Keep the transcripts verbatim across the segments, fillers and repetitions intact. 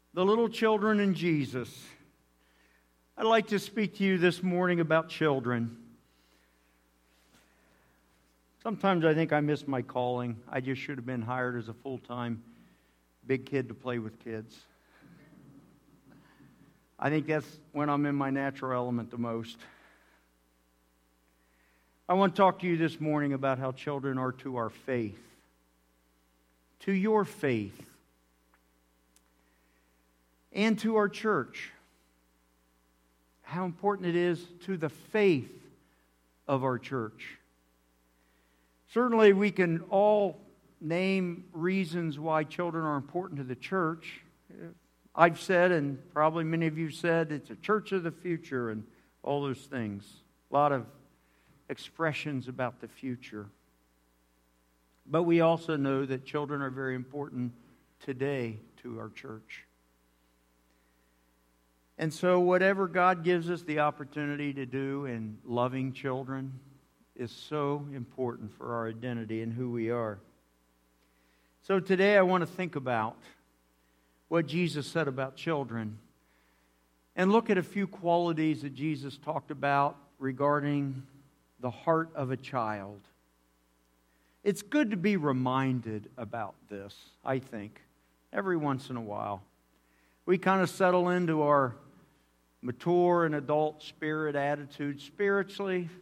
the little children in Jesus. I'd like to speak to you this morning about children. Sometimes I think I miss my calling. I just should have been hired as a full-time big kid to play with kids. I think that's when I'm in my natural element the most. I want to talk to you this morning about how children are to our faith, to your faith, and to our church. How important it is to the faith of our church. Certainly we can all name reasons why children are important to the church. I've said, and probably many of you said, it's a church of the future and all those things. A lot of expressions about the future. But we also know that children are very important today to our church. And so whatever God gives us the opportunity to do in loving children is so important for our identity and who we are. So today I want to think about what Jesus said about children and look at a few qualities that Jesus talked about regarding the heart of a child. It's good to be reminded about this, I think, every once in a while. We kind of settle into our mature and adult spirit attitude spiritually.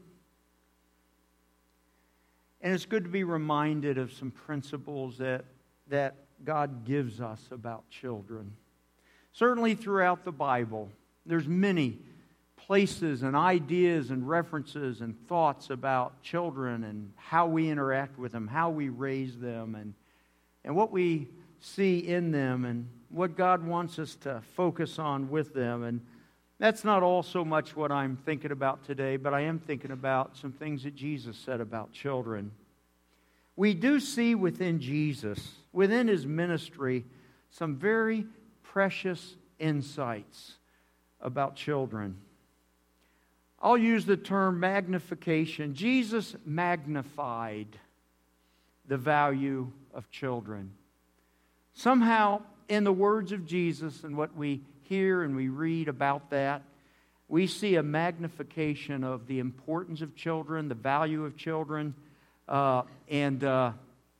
And it's good to be reminded of some principles that, that God gives us about children. Certainly throughout the Bible, there's many places and ideas and references and thoughts about children and how we interact with them, how we raise them, and, and what we see in them and what God wants us to focus on with them. And that's not all so much what I'm thinking about today, but I am thinking about some things that Jesus said about children. We do see within Jesus, within His ministry, some very precious insights about children. I'll use the term magnification. Jesus magnified the value of children. Somehow, in the words of Jesus and what we hear and we read about that, we see a magnification of the importance of children, the value of children, uh, and uh,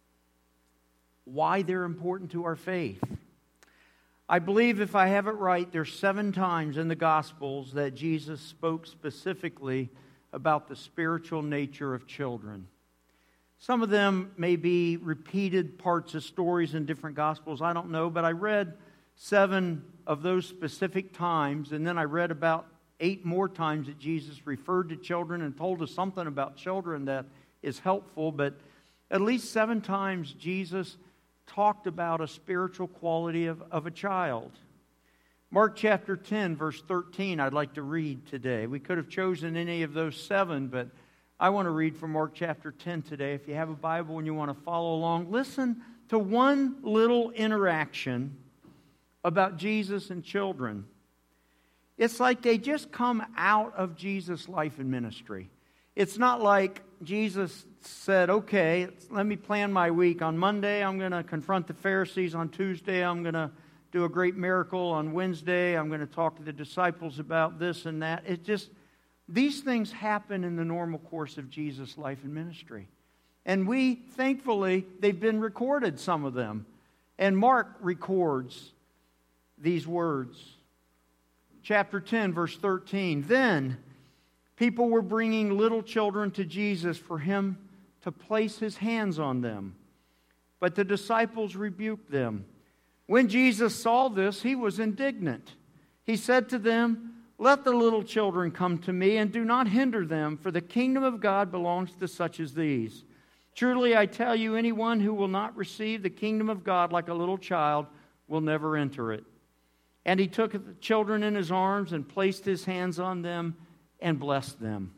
why they're important to our faith. I believe, if I have it right, there's seven times in the Gospels that Jesus spoke specifically about the spiritual nature of children. Some of them may be repeated parts of stories in different Gospels, I don't know, but I read seven of those specific times, and then I read about eight more times that Jesus referred to children and told us something about children that is helpful, but at least seven times Jesus talked about a spiritual quality of, of a child. Mark chapter ten, verse thirteen, I'd like to read today. We could have chosen any of those seven, but I want to read from Mark chapter ten today. If you have a Bible and you want to follow along, listen to one little interaction about Jesus and children. It's like they just come out of Jesus' life and ministry. It's not like Jesus said, okay, let me plan my week. On Monday, I'm going to confront the Pharisees. On Tuesday, I'm going to do a great miracle. On Wednesday, I'm going to talk to the disciples about this and that. It just, these things happen in the normal course of Jesus' life and ministry. And we, thankfully, they've been recorded, some of them. And Mark records these words. Chapter ten, verse thirteen. Then people were bringing little children to Jesus for Him to place His hands on them. But the disciples rebuked them. When Jesus saw this, He was indignant. He said to them, "Let the little children come to me, and do not hinder them, for the kingdom of God belongs to such as these. Truly I tell you, anyone who will not receive the kingdom of God like a little child will never enter it." And He took the children in His arms and placed His hands on them and blessed them.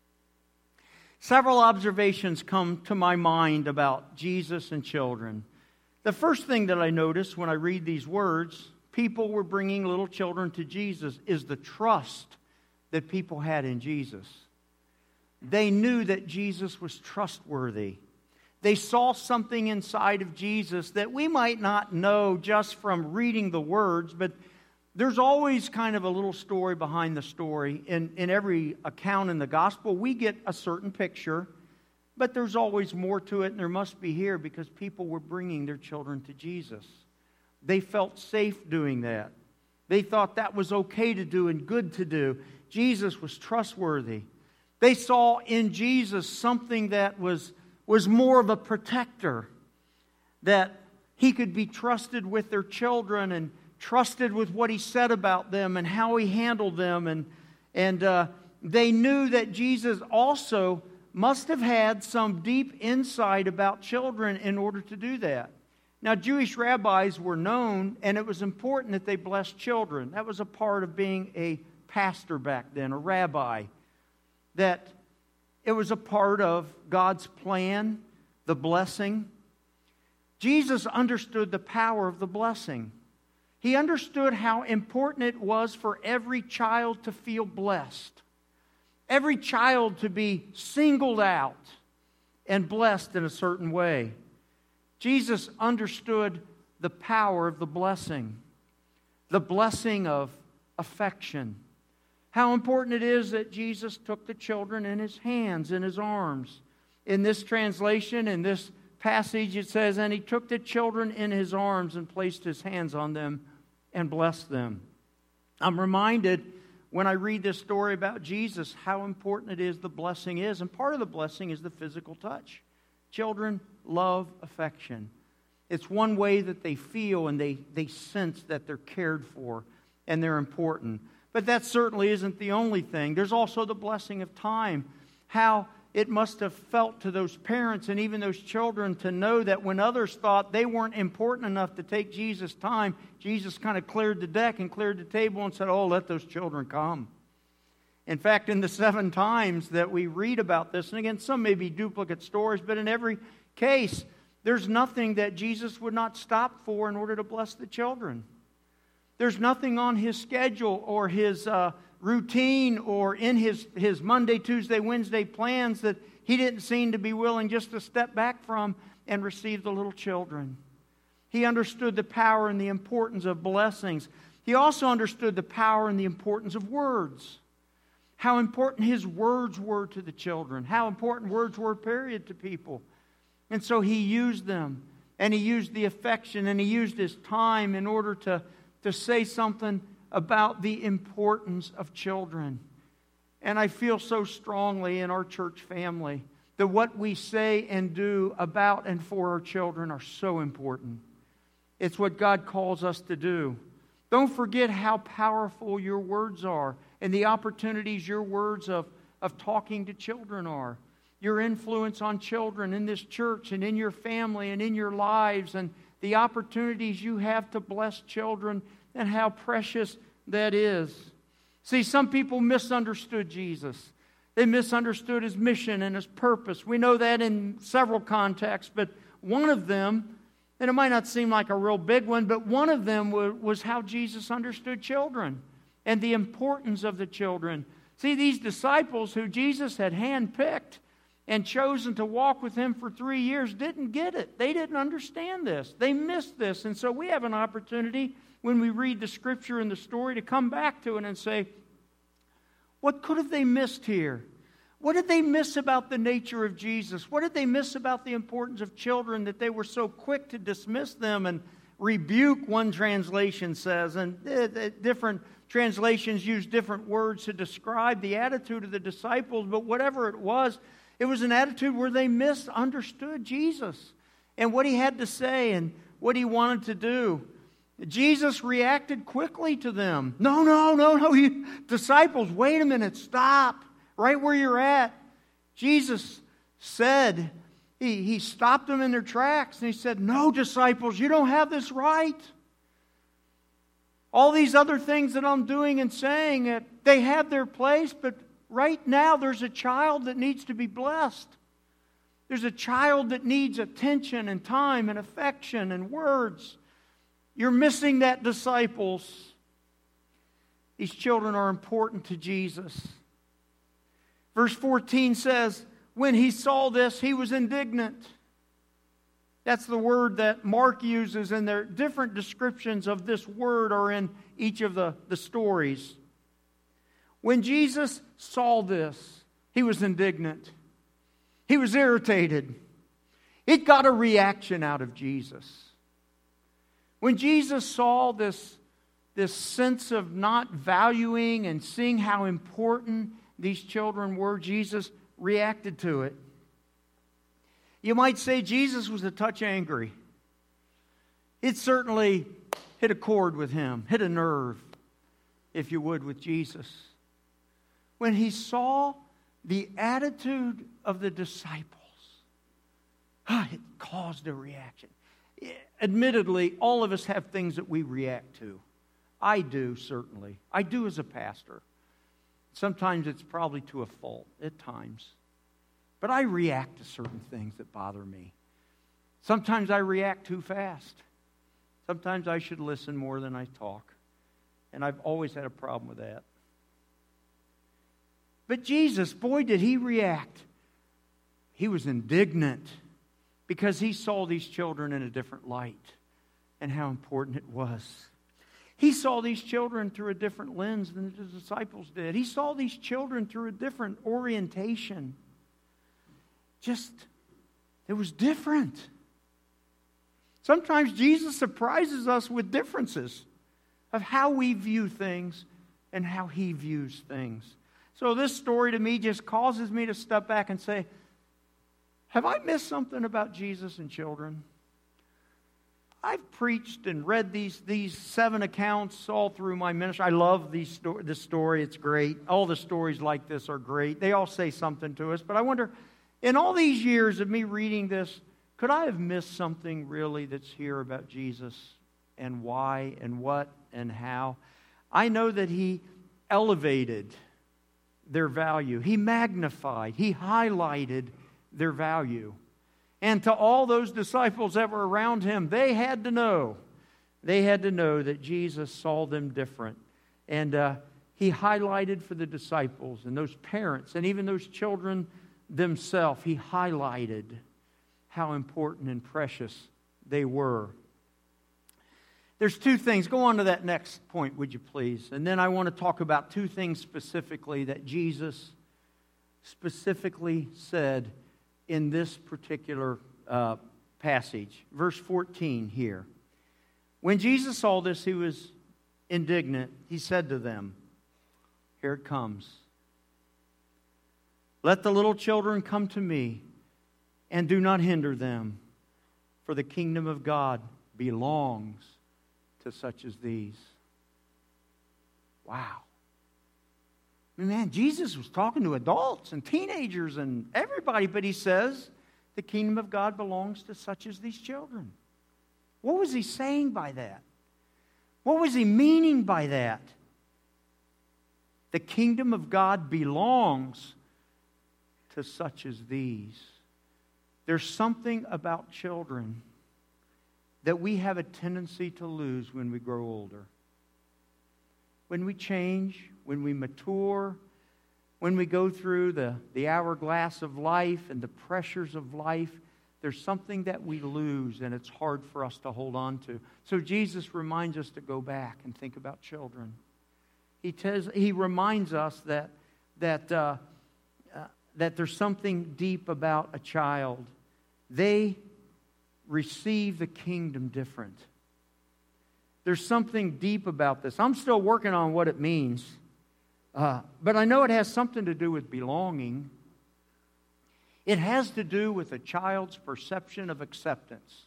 Several observations come to my mind about Jesus and children. The first thing that I notice when I read these words, people were bringing little children to Jesus, is the trust that people had in Jesus. They knew that Jesus was trustworthy. They saw something inside of Jesus that we might not know just from reading the words, but there's always kind of a little story behind the story. In, in every account in the gospel, we get a certain picture, but there's always more to it, and there must be here because people were bringing their children to Jesus. They felt safe doing that. They thought that was okay to do and good to do. Jesus was trustworthy. They saw in Jesus something that was, was more of a protector, that He could be trusted with their children and trusted with what He said about them and how He handled them. And, and uh, they knew that Jesus also must have had some deep insight about children in order to do that. Now, Jewish rabbis were known, and it was important that they blessed children. That was a part of being a pastor back then, a rabbi. That it was a part of God's plan, the blessing. Jesus understood the power of the blessing. He understood how important it was for every child to feel blessed. Every child to be singled out and blessed in a certain way. Jesus understood the power of the blessing. The blessing of affection. How important it is that Jesus took the children in His hands, in His arms. In this translation, in this passage, it says, and He took the children in His arms and placed His hands on them and blessed them. I'm reminded when I read this story about Jesus how important it is the blessing is. And part of the blessing is the physical touch. Children love affection. It's one way that they feel and they, they sense that they're cared for and they're important. But that certainly isn't the only thing. There's also the blessing of time. How it must have felt to those parents and even those children to know that when others thought they weren't important enough to take Jesus' time, Jesus kind of cleared the deck and cleared the table and said, oh, let those children come. In fact, in the seven times that we read about this, and again, some may be duplicate stories, but in every case, there's nothing that Jesus would not stop for in order to bless the children. There's nothing on His schedule or His uh, routine or in his, his Monday, Tuesday, Wednesday plans that He didn't seem to be willing just to step back from and receive the little children. He understood the power and the importance of blessings. He also understood the power and the importance of words. How important His words were to the children. How important words were, period, to people. And so He used them. And He used the affection and He used His time in order to, to say something about the importance of children. And I feel so strongly in our church family that what we say and do about and for our children are so important. It's what God calls us to do. Don't forget how powerful your words are and the opportunities your words of, of talking to children are. Your influence on children in this church and in your family and in your lives, and the opportunities you have to bless children and how precious that is. See, some people misunderstood Jesus. They misunderstood His mission and His purpose. We know that in several contexts, but one of them, and it might not seem like a real big one, but one of them was how Jesus understood children and the importance of the children. See, these disciples who Jesus had handpicked and chosen to walk with Him for three years didn't get it. They didn't understand this. They missed this. And so we have an opportunity when we read the Scripture and the story to come back to it and say, what could have they missed here? What did they miss about the nature of Jesus? What did they miss about the importance of children that they were so quick to dismiss them and rebuke, one translation says, and different translations use different words to describe the attitude of the disciples, but whatever it was, it was an attitude where they misunderstood Jesus and what He had to say and what He wanted to do. Jesus reacted quickly to them. No, no, no, no, you disciples, wait a minute, stop. Right where you're at. Jesus said, he, he stopped them in their tracks and He said, no, disciples, you don't have this right. All these other things that I'm doing and saying, they have their place, but right now there's a child that needs to be blessed. There's a child that needs attention and time and affection and words. You're missing that, disciples. These children are important to Jesus. Verse fourteen says, when He saw this, He was indignant. That's the word that Mark uses, and there different descriptions of this word are in each of the, the stories. When Jesus saw this, he was indignant. He was irritated. It got a reaction out of Jesus. When Jesus saw this, this sense of not valuing and seeing how important these children were, Jesus reacted to it. You might say Jesus was a touch angry. It certainly hit a chord with him, hit a nerve, if you would, with Jesus. When he saw the attitude of the disciples, it caused a reaction. Admittedly, all of us have things that we react to. I do, certainly. I do as a pastor. Sometimes it's probably to a fault, at times. But I react to certain things that bother me. Sometimes I react too fast. Sometimes I should listen more than I talk. And I've always had a problem with that. But Jesus, boy, did he react. He was indignant because he saw these children in a different light and how important it was. He saw these children through a different lens than the disciples did. He saw these children through a different orientation. Just, it was different. Sometimes Jesus surprises us with differences of how we view things and how he views things. So this story to me just causes me to step back and say, have I missed something about Jesus and children? I've preached and read these, these seven accounts all through my ministry. I love these sto- this story. It's great. All the stories like this are great. They all say something to us. But I wonder, in all these years of me reading this, could I have missed something really that's here about Jesus and why and what and how? I know that he elevated their value. He magnified. He highlighted their value. And to all those disciples that were around him, they had to know. They had to know that Jesus saw them different. And uh, he highlighted for the disciples and those parents and even those children themselves, he highlighted how important and precious they were. There's two things. Go on to that next point, would you please? And then I want to talk about two things specifically that Jesus specifically said in this particular uh, passage. Verse fourteen here. When Jesus saw this, he was indignant. He said to them, here it comes. Let the little children come to me, and do not hinder them, for the kingdom of God belongs to such as these. Wow. I mean, man, Jesus was talking to adults and teenagers and everybody, but he says the kingdom of God belongs to such as these children. What was he saying by that? What was he meaning by that? The kingdom of God belongs to such as these. There's something about children that we have a tendency to lose when we grow older. When we change, when we mature, when we go through the, the hourglass of life and the pressures of life, there's something that we lose and it's hard for us to hold on to. So Jesus reminds us to go back and think about children. He tells, he reminds us that, that, uh, uh, that there's something deep about a child. They receive the kingdom different. There's something deep about this. I'm still working on what it means. Uh, but I know it has something to do with belonging. It has to do with a child's perception of acceptance.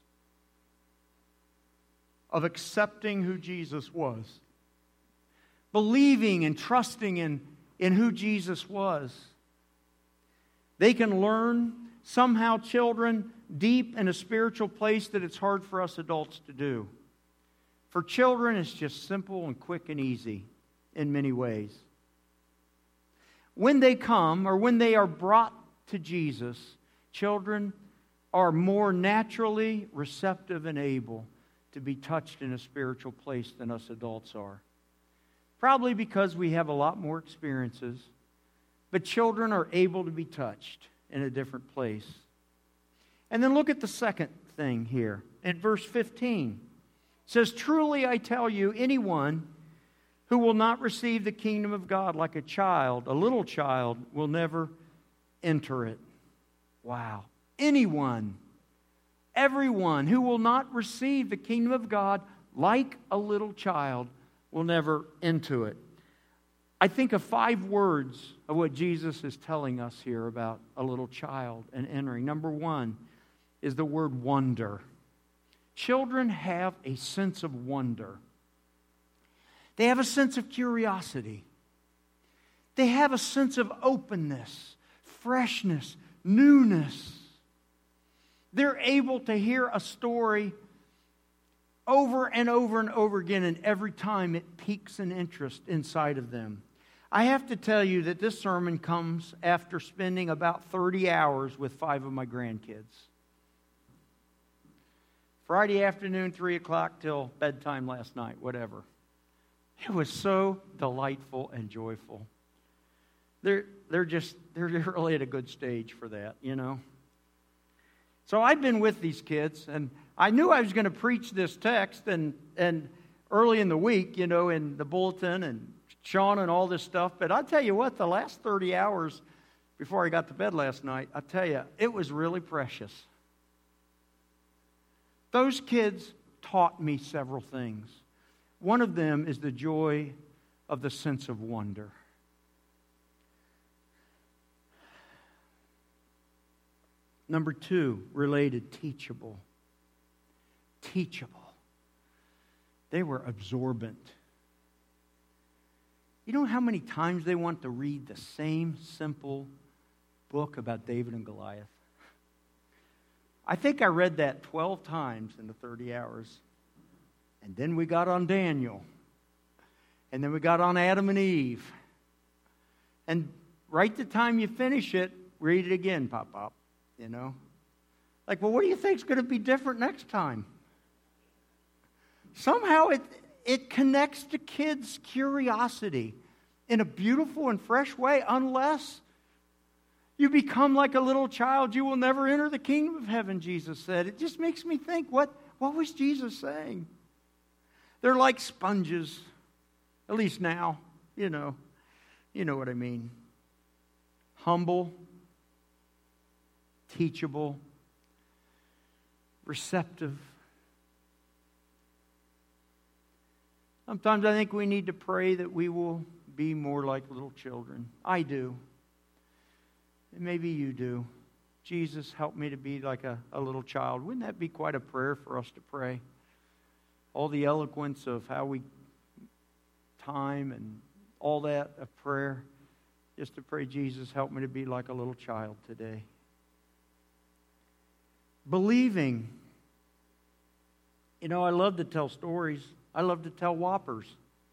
Of accepting who Jesus was. Believing and trusting in, in who Jesus was. They can learn, somehow children, deep in a spiritual place that it's hard for us adults to do. For children, it's just simple and quick and easy in many ways. When they come, or when they are brought to Jesus, children are more naturally receptive and able to be touched in a spiritual place than us adults are. Probably because we have a lot more experiences, but children are able to be touched in a different place. And then look at the second thing here. In verse fifteen, it says, "Truly I tell you, anyone who will not receive the kingdom of God like a child, a little child, will never enter it." Wow. Anyone, everyone who will not receive the kingdom of God like a little child will never enter it. I think of five words of what Jesus is telling us here about a little child and entering. Number one is the word wonder. Children have a sense of wonder. They have a sense of curiosity. They have a sense of openness, freshness, newness. They're able to hear a story over and over and over again, and every time it piques an interest inside of them. I have to tell you that this sermon comes after spending about thirty hours with five of my grandkids. Friday afternoon, three o'clock till bedtime last night, whatever. It was so delightful and joyful. They're, they're just, they're really at a good stage for that, you know. So I've been with these kids, and I knew I was going to preach this text, and, and early in the week, you know, in the bulletin, and Sean and all this stuff. But I'll tell you what, the last thirty hours before I got to bed last night, I tell you, it was really precious. Those kids taught me several things. One of them is the joy of the sense of wonder. Number two, related, teachable. Teachable. They were absorbent. You know how many times they want to read the same simple book about David and Goliath? I think I read that twelve times in the thirty hours. And then we got on Daniel. And then we got on Adam and Eve. And right the time you finish it, read it again, Pop Pop. You know? Like, well, what do you think is going to be different next time? Somehow it, it connects to kids' curiosity in a beautiful and fresh way. Unless you become like a little child, you will never enter the kingdom of heaven, Jesus said. It just makes me think, what, what was Jesus saying? They're like sponges, at least now, you know. You know what I mean. Humble, teachable, receptive. Sometimes I think we need to pray that we will be more like little children. I do. And maybe you do. Jesus, help me to be like a, a little child. Wouldn't that be quite a prayer for us to pray? All the eloquence of how we time and all that of prayer. Just to pray, Jesus, help me to be like a little child today. Believing. You know, I love to tell stories. I love to tell whoppers.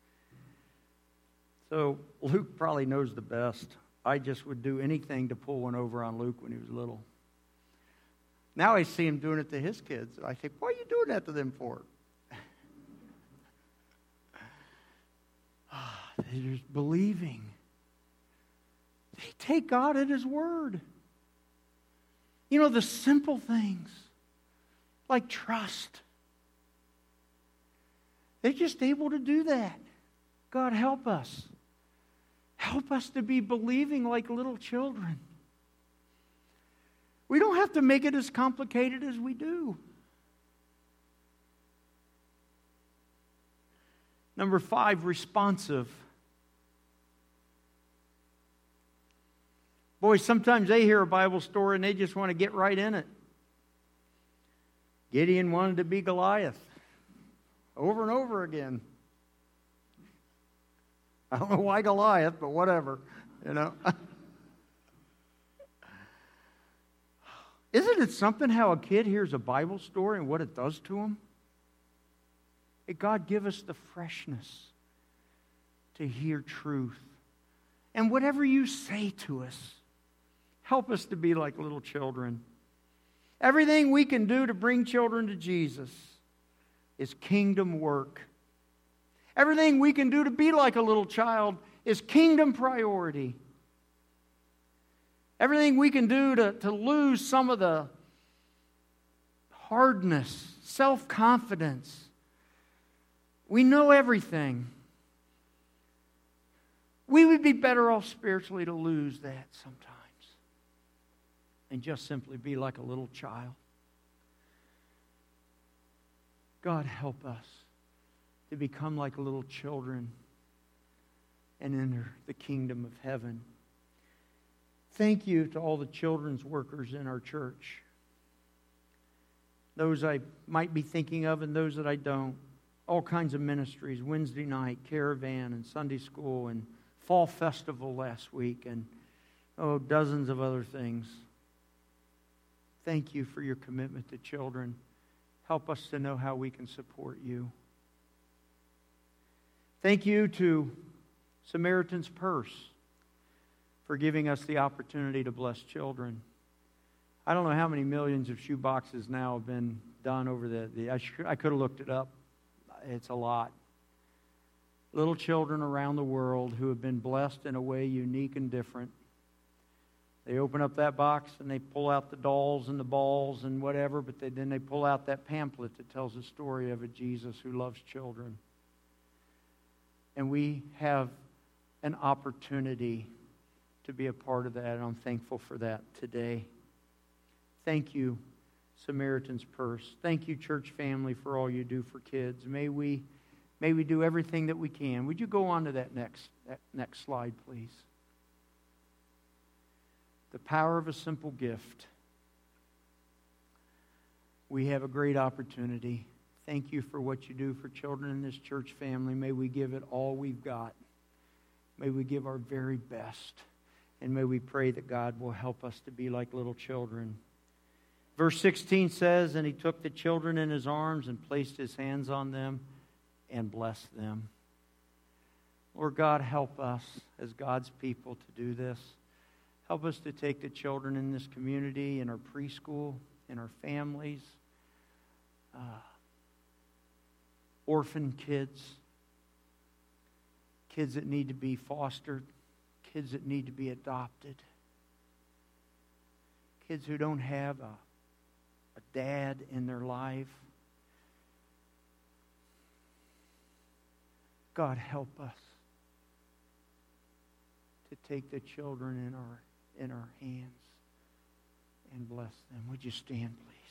So Luke probably knows the best. I just would do anything to pull one over on Luke when he was little. Now I see him doing it to his kids. I think, what are you doing that to them for? They're just believing. They take God at His word. You know, the simple things, like trust. They're just able to do that. God, help us. Help us to be believing like little children. We don't have to make it as complicated as we do. Number five, responsive. Boy, sometimes they hear a Bible story and they just want to get right in it. Gideon wanted to be Goliath over and over again. I don't know why Goliath, but whatever, you know. Isn't it something how a kid hears a Bible story and what it does to him? May God give us the freshness to hear truth. And whatever you say to us, help us to be like little children. Everything we can do to bring children to Jesus is kingdom work. Everything we can do to be like a little child is kingdom priority. Everything we can do to, to lose some of the hardness, self-confidence. We know everything. We would be better off spiritually to lose that sometimes and just simply be like a little child. God, help us to become like little children and enter the kingdom of heaven. Thank you to all the children's workers in our church. Those I might be thinking of and those that I don't. All kinds of ministries, Wednesday night, caravan, and Sunday school, and fall festival last week, and oh, dozens of other things. Thank you for your commitment to children. Help us to know how we can support you. Thank you to Samaritan's Purse for giving us the opportunity to bless children. I don't know how many millions of shoe boxes now have been done over the... the I, sh- I could have looked it up. It's a lot. Little children around the world who have been blessed in a way unique and different. They open up that box and they pull out the dolls and the balls and whatever, but they, then they pull out that pamphlet that tells the story of a Jesus who loves children. And we have an opportunity to be a part of that, and I'm thankful for that today. Thank you, Samaritan's Purse. Thank you, church family, for all you do for kids. May we, may we do everything that we can. Would you go on to that next, that next slide, please? The power of a simple gift. We have a great opportunity. Thank you for what you do for children in this church family. May we give it all we've got. May we give our very best. And may we pray that God will help us to be like little children. Verse sixteen says, and he took the children in his arms and placed his hands on them and blessed them. Lord God, help us as God's people to do this. Help us to take the children in this community, in our preschool, in our families, uh, orphan kids, kids that need to be fostered, kids that need to be adopted, kids who don't have a, a dad in their life. God, help us to take the children in our in our hands and bless them. Would you stand, please?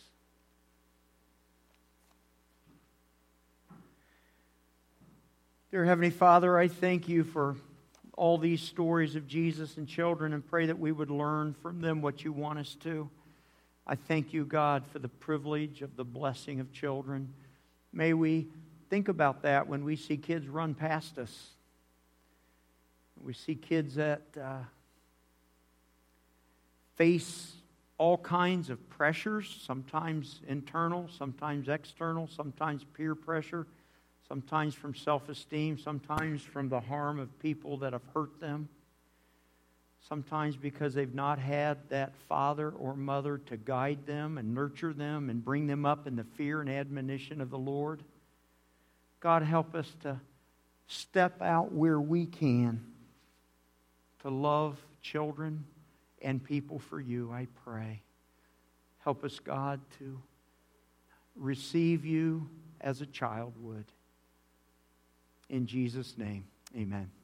Dear Heavenly Father, I thank you for all these stories of Jesus and children and pray that we would learn from them what you want us to. I thank you, God, for the privilege of the blessing of children. May we think about that when we see kids run past us. We see kids that uh, face all kinds of pressures, sometimes internal, sometimes external, sometimes peer pressure, sometimes from self-esteem, sometimes from the harm of people that have hurt them, sometimes because they've not had that father or mother to guide them and nurture them and bring them up in the fear and admonition of the Lord. God, help us to step out where we can to love children and people for you, I pray. Help us, God, to receive you as a child would. In Jesus' name, amen.